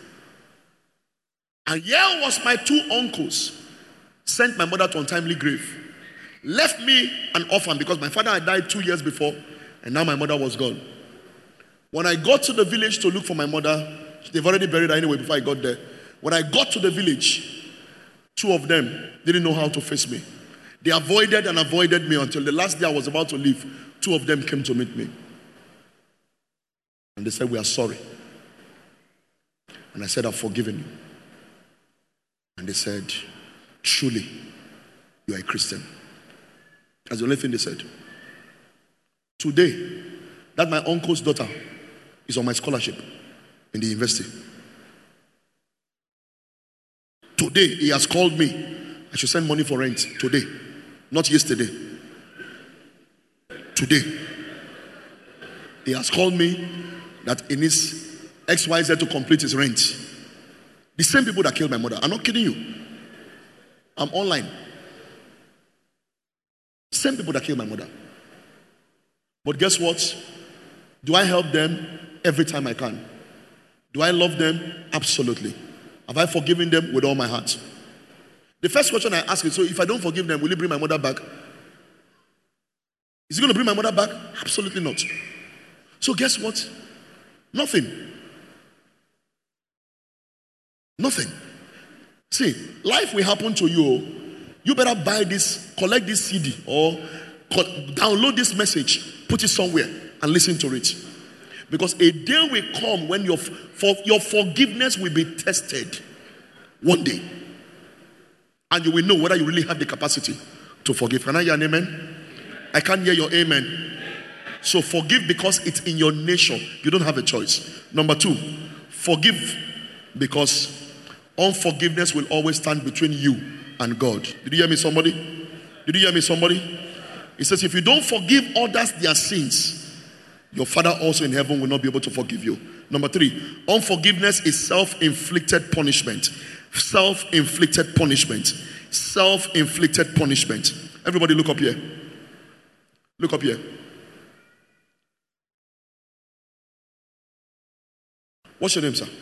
And here was my two uncles, sent my mother to untimely grave. Left me an orphan because my father had died 2 years before, and now my mother was gone. When I got to the village to look for my mother, they've already buried her anyway before I got there. When I got to the village, two of them didn't know how to face me. They avoided and avoided me until the last day I was about to leave. Two of them came to meet me. And they said, we are sorry. And I said, I've forgiven you. And they said, truly, you are a Christian. That's the only thing they said. Today, that my uncle's daughter is on my scholarship in the university. Today, he has called me. I should send money for rent. Today. Not yesterday. Today. He has called me that he needs XYZ to complete his rent. The same people that killed my mother. I'm not kidding you. I'm online. Same people that killed my mother. But guess what? Do I help them? Every time I can. Do I love them? Absolutely. Have I forgiven them? With all my heart. The first question I ask is, so if I don't forgive them, will you bring my mother back? Is he going to bring my mother back? Absolutely not. So guess what? Nothing. Nothing. See, life will happen to you. You better buy this, collect this CD, or download this message, put it somewhere, and listen to it. Because a day will come when your forgiveness will be tested. One day. And you will know whether you really have the capacity to forgive. Can I hear an amen? I can't hear your amen. So forgive because it's in your nature. You don't have a choice. Number two, forgive because unforgiveness will always stand between you and God. Did you hear me, somebody? Did you hear me, somebody? It says, if you don't forgive others their sins, your Father also in heaven will not be able to forgive you. Number three, unforgiveness is self-inflicted punishment. Self-inflicted punishment. Self-inflicted punishment. Everybody look up here. Look up here. What's your name, sir?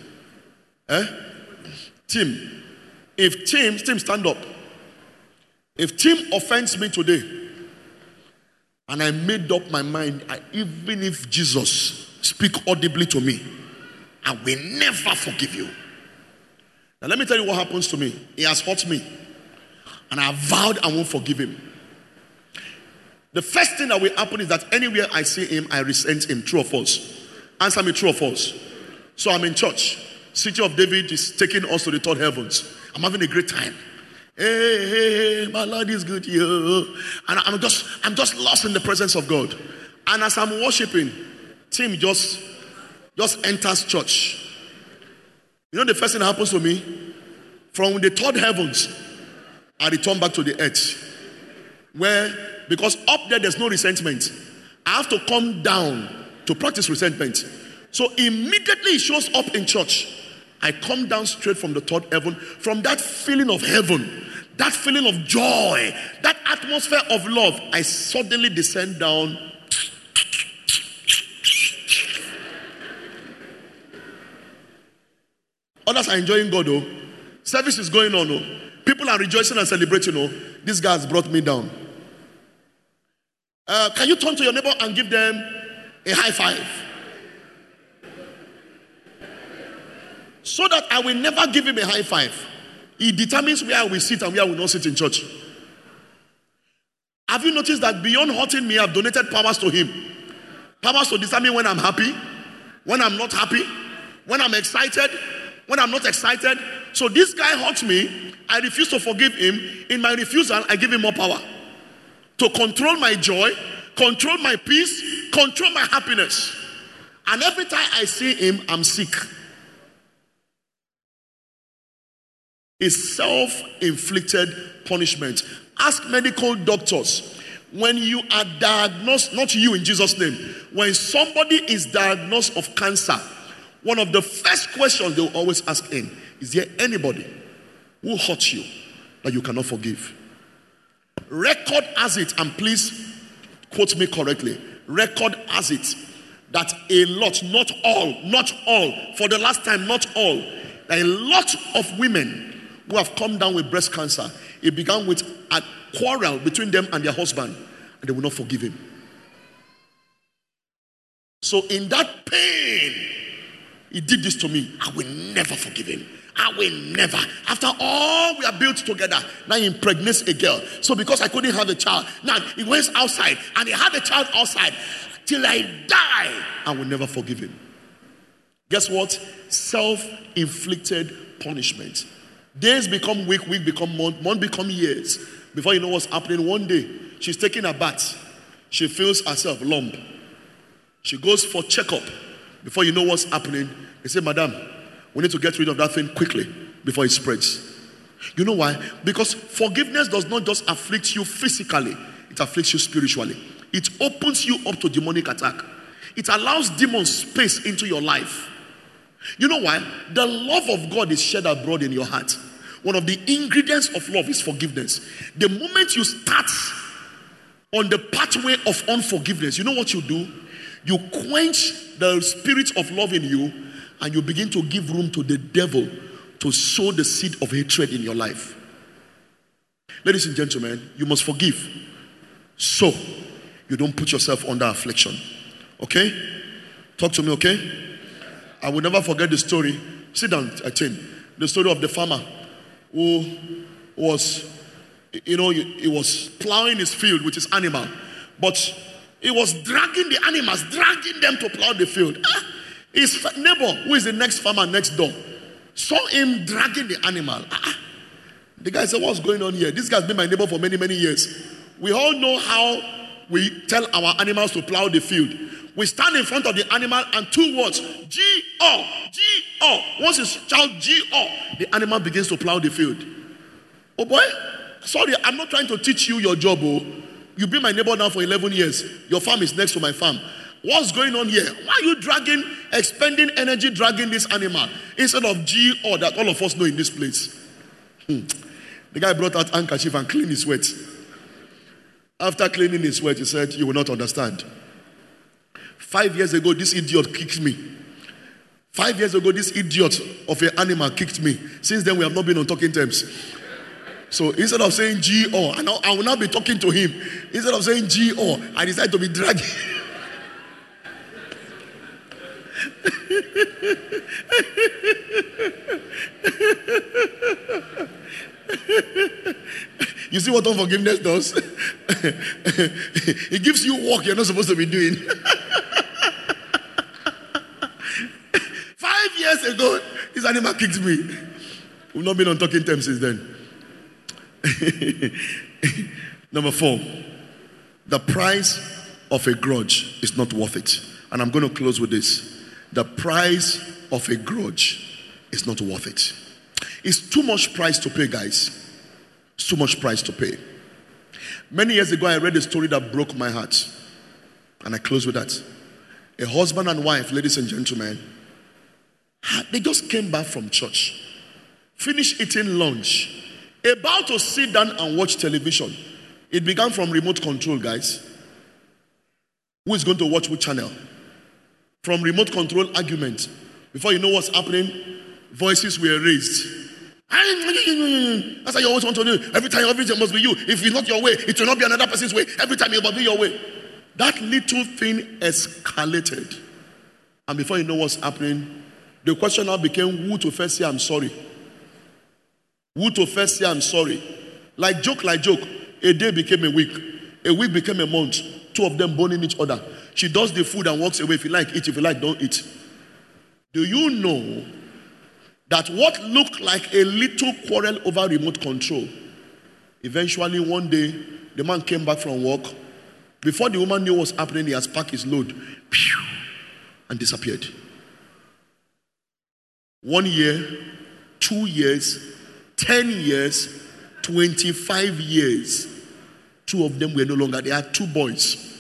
Tim. If Tim, stand up. If Tim offends me today, and I made up my mind, even if Jesus speak audibly to me, I will never forgive you. Now let me tell you what happens to me. He has hurt me, and I vowed I won't forgive him. The first thing that will happen is that anywhere I see him, I resent him. True or false? Answer me, true or false? So I'm in church. City of David is taking us to the third heavens. I'm having a great time. Hey, my Lord is good, yo. And I'm just lost in the presence of God. And as I'm worshiping, Tim just enters church. You know the first thing that happens to me? From the third heavens, I return back to the earth. Because up there's no resentment. I have to come down to practice resentment. So immediately it shows up in church. I come down straight from the third heaven, from that feeling of heaven, that feeling of joy, that atmosphere of love. I suddenly descend down. Others are enjoying God, oh. Service is going on, oh. People are rejoicing and celebrating, oh. This guy has brought me down. Can you turn to your neighbor and give them a high five? So that I will never give him a high five. He determines where I will sit and where I will not sit in church. Have you noticed that beyond hurting me, I've donated powers to him? Powers to determine when I'm happy, when I'm not happy, when I'm excited, when I'm not excited. So this guy hurts me. I refuse to forgive him. In my refusal, I give him more power to control my joy, control my peace, control my happiness. And every time I see him, I'm sick. It's self-inflicted punishment. Ask medical doctors. When you are diagnosed, not you in Jesus' name, when somebody is diagnosed of cancer, one of the first questions they will always ask him, is there anybody who hurt you that you cannot forgive? Record has it, and please quote me correctly, record has it that a lot, not all, for the last time, not all, a lot of women who have come down with breast cancer, it began with a quarrel between them and their husband, and they will not forgive him. So in that pain, he did this to me. I will never forgive him. I will never. After all we are built together, now he impregnates a girl. So because I couldn't have a child, now he went outside and he had a child outside. Till I die, I will never forgive him. Guess what? Self-inflicted punishment. Days become week become month become years. Before you know what's happening, one day she's taking a bath. She feels herself lump. She goes for checkup. Before you know what's happening, they say, Madam, we need to get rid of that thing quickly before it spreads. You know why? Because forgiveness does not just afflict you physically, it afflicts you spiritually. It opens you up to demonic attack. It allows demons space into your life. You know why? The love of God is shed abroad in your heart. One of the ingredients of love is forgiveness. The moment you start on the pathway of unforgiveness, you know what you do? You quench the spirit of love in you, and you begin to give room to the devil to sow the seed of hatred in your life. Ladies and gentlemen, you must forgive so you don't put yourself under affliction. Okay? Talk to me, okay? I will never forget the story. Sit down, Tim. The story of the farmer who was, he was plowing his field with his animal, but he was dragging the animals, dragging them to plow the field. His neighbor, who is the next farmer next door, saw him dragging the animal. The guy said, what's going on here? This guy's been my neighbor for many, many years. We all know how we tell our animals to plow the field. We stand in front of the animal and two words, G-O, G-O. Once you shout G-O, the animal begins to plow the field. Oh boy, sorry, I'm not trying to teach you your job. Oh. You've been my neighbor now for 11 years. Your farm is next to my farm. What's going on here? Why are you expending energy dragging this animal instead of G-O that all of us know in this place? The guy brought out handkerchief and cleaned his sweat. After cleaning his sweat, he said, you will not understand. 5 years ago, this idiot kicked me. 5 years ago, this idiot of an animal kicked me. Since then, we have not been on talking terms. So instead of saying G-O, I will now be talking to him. Instead of saying G-O, I decided to be dragging. You see what unforgiveness does? It gives you work you're not supposed to be doing. 5 years ago, this animal kicked me. We've not been on talking terms since then. Number 4, the price of a grudge is not worth it. And I'm going to close with this. The price of a grudge is not worth it. It's too much price to pay, guys. It's too much price to pay. Many years ago, I read a story that broke my heart. And I close with that. A husband and wife, ladies and gentlemen, they just came back from church, finished eating lunch, about to sit down and watch television. It began from remote control, guys. Who is going to watch which channel? From remote control argument. Before you know what's happening, voices were raised. That's how you always want to do. Every time, everything must be you. If it's not your way, it will not be another person's way. Every time it must be your way. That little thing escalated. And before you know what's happening, the question now became who to first say I'm sorry. Who to first say I'm sorry. Like joke. A day became a week became a month. Two of them boning each other. She does the food and walks away. If you like, eat. If you like, don't eat. Do you know that what looked like a little quarrel over remote control, eventually one day, the man came back from work. Before the woman knew what was happening, he has packed his load and disappeared. 1 year, 2 years, 10 years, 25 years. Two of them were no longer. They had 2 boys.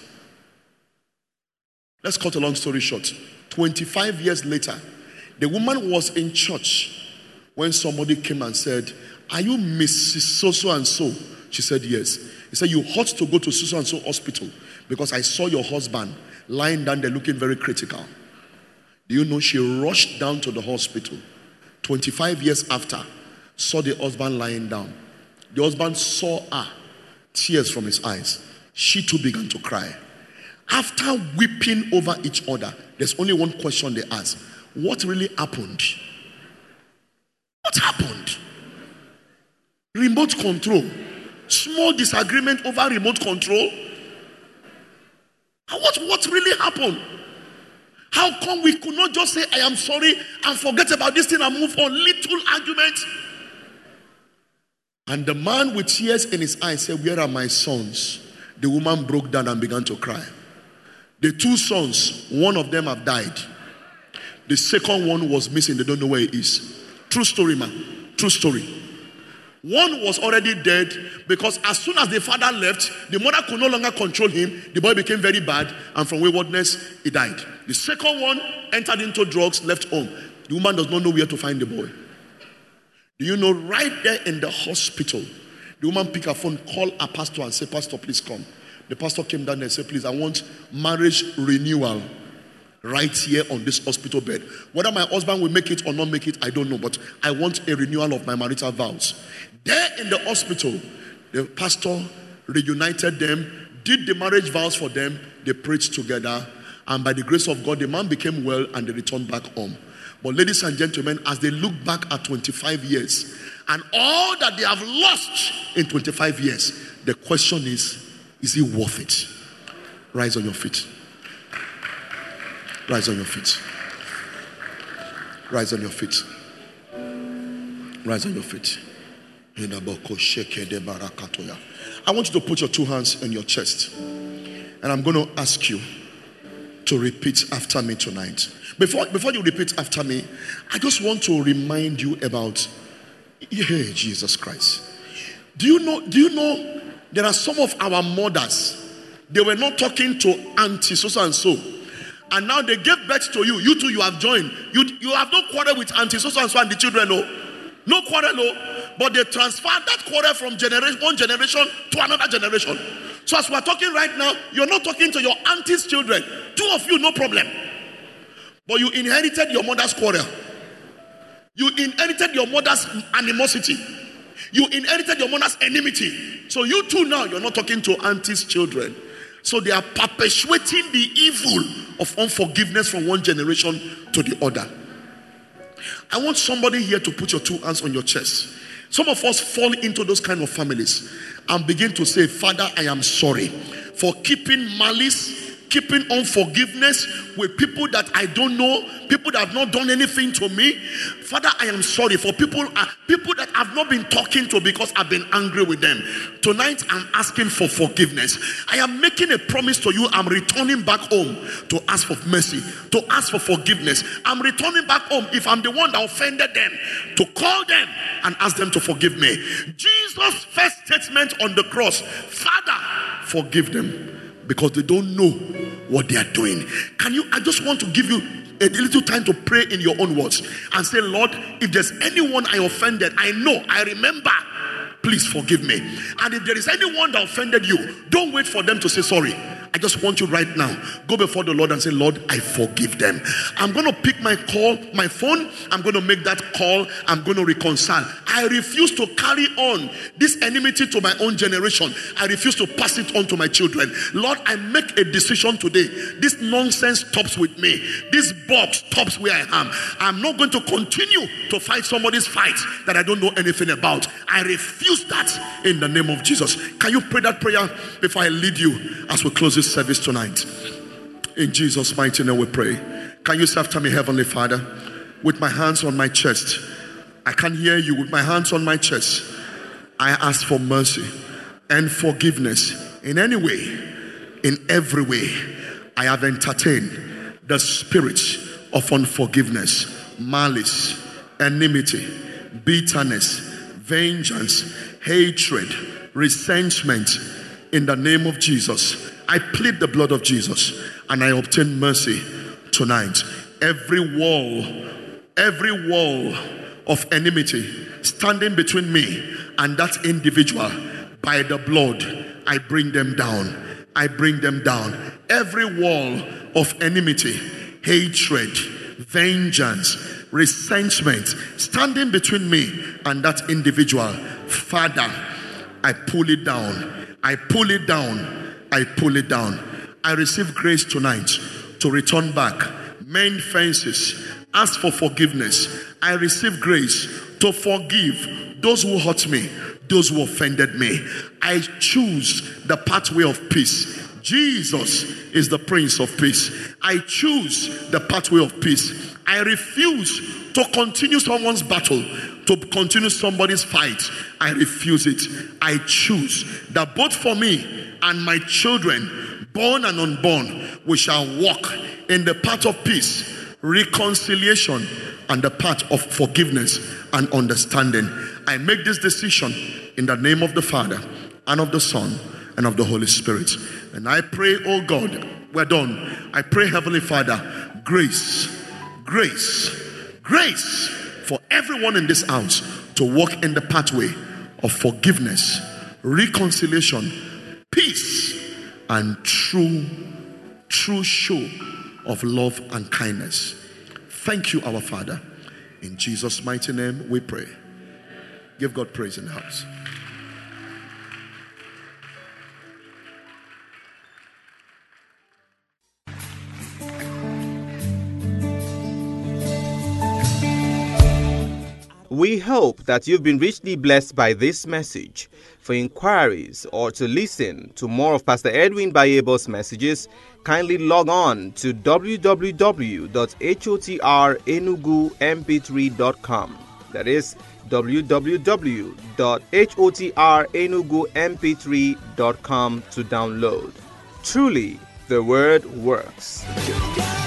Let's cut a long story short. 25 years later, the woman was in church when somebody came and said, "Are you Mrs. So and so?" She said, "Yes." He said, "You ought to go to so and so hospital because I saw your husband lying down there looking very critical." Do you know she rushed down to the hospital 25 years after, saw the husband lying down. The husband saw her, tears from his eyes. She too began to cry. After weeping over each other, there's only one question they asked. What really happened? What happened? Remote control. Small disagreement over remote control. What really happened? How come we could not just say, "I am sorry," and forget about this thing and move on? Little argument. And the man with tears in his eyes said, "Where are my sons?" The woman broke down and began to cry. The 2 sons, one of them have died. The second one was missing. They don't know where he is. True story, man. True story. One was already dead because as soon as the father left, the mother could no longer control him. The boy became very bad, and from waywardness, he died. The second one entered into drugs, left home. The woman does not know where to find the boy. Do you know, right there in the hospital, the woman picked her phone, called her pastor and said, "Pastor, please come." The pastor came down and said, "Please, I want marriage renewal right here on this hospital bed. Whether my husband will make it or not make it, I don't know, but I want a renewal of my marital vows." There in the hospital, the pastor reunited them, did the marriage vows for them, they prayed together, and by the grace of God, the man became well and they returned back home. But ladies and gentlemen, as they look back at 25 years and all that they have lost in 25 years, the question is it worth it? Rise on your feet. Rise on your feet. Rise on your feet. Rise on your feet. I want you to put your 2 hands on your chest. And I'm going to ask you to repeat after me tonight. Before you repeat after me, I just want to remind you about Jesus Christ. Do you know there are some of our mothers, they were not talking to auntie so and so, and now they gave birth to you. You too, you have joined. You have no quarrel with auntie so and so and the children, no quarrel, but they transferred that quarrel from one generation to another generation. So as we're talking right now, you're not talking to your auntie's children. 2 of you, no problem. But you inherited your mother's quarrel. You inherited your mother's animosity. You inherited your mother's enmity. So you too now, you're not talking to auntie's children. So they are perpetuating the evil of unforgiveness from one generation to the other. I want somebody here to put your 2 hands on your chest. Some of us fall into those kind of families and begin to say, "Father, I am sorry for keeping malice, keeping unforgiveness with people that I don't know, people that have not done anything to me. Father, I am sorry for people that I've not been talking to because I've been angry with them. Tonight, I'm asking for forgiveness. I am making a promise to you. I'm returning back home to ask for mercy, to ask for forgiveness. I'm returning back home if I'm the one that offended them, to call them and ask them to forgive me." Jesus' first statement on the cross, "Father, forgive them, because they don't know what they are doing." I just want to give you a little time to pray in your own words and say, "Lord, if there's anyone I offended, I remember, please forgive me. And if there is anyone that offended you, don't wait for them to say sorry. I just want you right now, go before the Lord and say, Lord, I forgive them. I'm going to pick my phone. I'm going to make that call. I'm going to reconcile. I refuse to carry on this enmity to my own generation. I refuse to pass it on to my children. Lord, I make a decision today. This nonsense stops with me. This box stops where I am. I'm not going to continue to fight somebody's fight that I don't know anything about. I refuse that in the name of Jesus. Can you pray that prayer before I lead you as we close this service tonight? In Jesus' mighty name we pray. Can you say after me, Heavenly Father, with my hands on my chest, I can hear you, with my hands on my chest, I ask for mercy and forgiveness in any way, in every way. I have entertained the spirit of unforgiveness, malice, enmity, bitterness, vengeance, hatred, resentment. In the name of Jesus, I plead the blood of Jesus and I obtain mercy tonight. Every wall of enmity standing between me and that individual, by the blood, I bring them down. I bring them down. Every wall of enmity, hatred, vengeance, resentment standing between me and that individual, Father, I pull it down. I pull it down. I pull it down. I receive grace tonight to return back, mend fences, ask for forgiveness. I receive grace to forgive those who hurt me, those who offended me. I choose the pathway of peace. Jesus is the Prince of Peace. I choose the pathway of peace. I refuse to continue someone's battle, to continue somebody's fight. I refuse it. I choose that both for me and my children, born and unborn, we shall walk in the path of peace, reconciliation, and the path of forgiveness and understanding. I make this decision in the name of the Father and of the Son and of the Holy Spirit. And I pray, oh God, we're done. I pray, Heavenly Father, grace for everyone in this house to walk in the pathway of forgiveness, reconciliation, peace, and true show of love and kindness. Thank you, our Father. In Jesus' mighty name we pray. Give God praise in the house. We hope that you've been richly blessed by this message. For inquiries or to listen to more of Pastor Edwin Bayebo's messages, kindly log on to www.hotrnugump3.com. That is www.hotrnugump3.com to download. Truly, the word works.